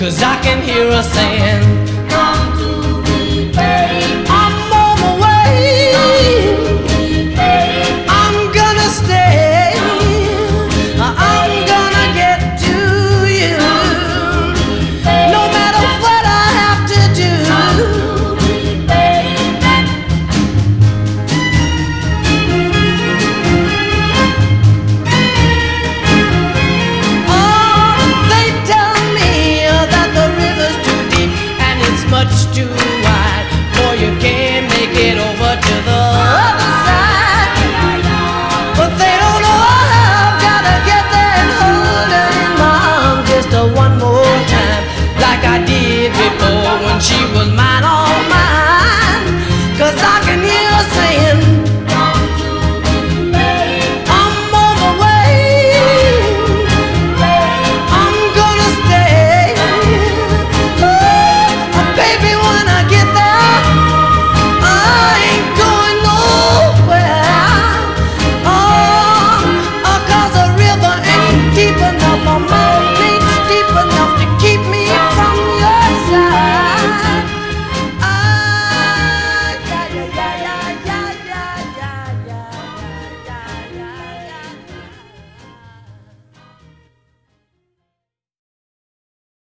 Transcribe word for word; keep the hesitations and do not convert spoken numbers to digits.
'cause I can hear her saying, come to me, babe. I'm on my way, I'm gonna stay, I'm gonna get to you, no matter what I have to do. Oh, they tell me that the river's too deep and it's much too wide, boy, you can't make it over